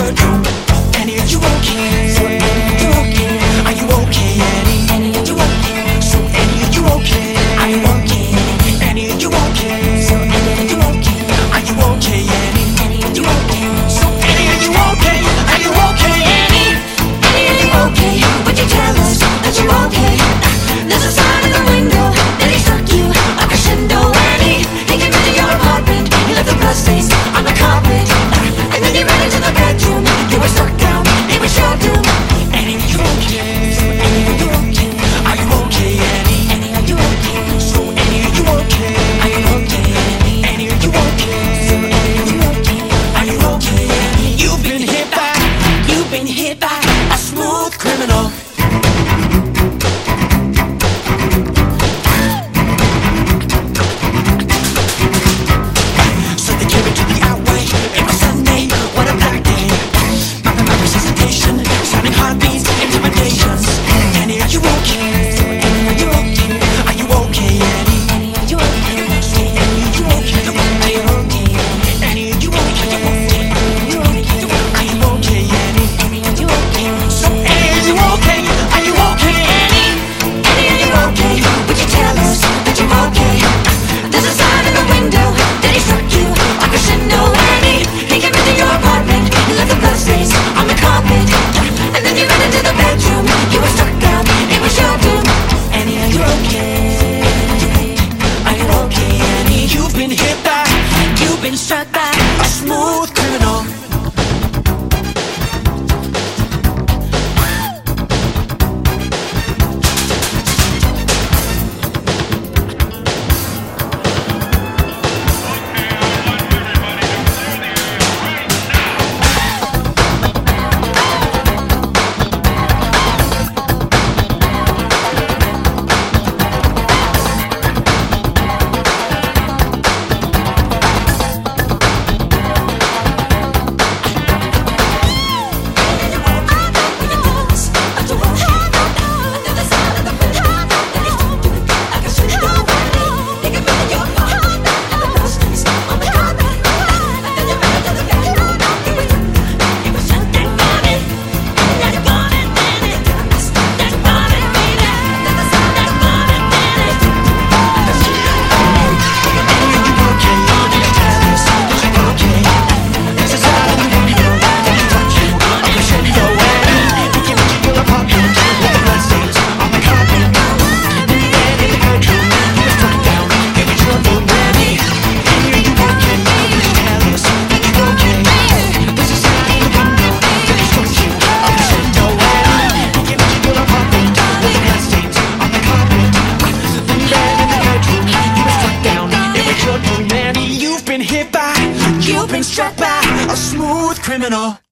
bedroom. Annie, are you okay? So Annie, are you okay? Are you okay, Annie? Annie, are you okay? So Annie, are you okay? Are you okay? Annie, are you okay? So Annie, are you okay? Are you okay, Annie? Annie, are you okay? So Annie, are you okay? Are you okay, Annie? Annie, are you okay? Would you tell us that you're okay? There's a sign in the window that he struck you a crescendo, Annie. He came into your apartment, he left the blood stains on the carpet, and then you ran into the bedroom. You were struck down, it was your doom. Annie, are you okay? Annie, are you okay? Are you okay, Annie? Annie, are you okay? So Annie, are you okay? Are you okay, Annie? Annie, are you okay? So Annie, are you okay? Are you okay, Annie? You've been hit by a smooth criminal. So they came into the outway. It was Sunday, what a black day. My resuscitation, sounding heartbeats, intimidations. Annie, are you okay? Annie, are you okay? Are you okay, Annie? Annie, are you okay? Annie, are you okay? Are you okay? Annie, are you okay? Are you okay? Are you okay, Annie? Annie, are you okay? So Annie, are you okay? Are you okay, Annie? Annie, are you okay? Would you tell us that you're okay? There's a sign in the window that he struck you a crescendo, Annie. He came into your apartment, he left the blood stains on the carpet, and then you ran into the bedroom. You were struck down, it was your doom. Annie, are you okay? Are you okay, Annie? You've been struck by a smooth criminal. You've been struck by a smooth criminal.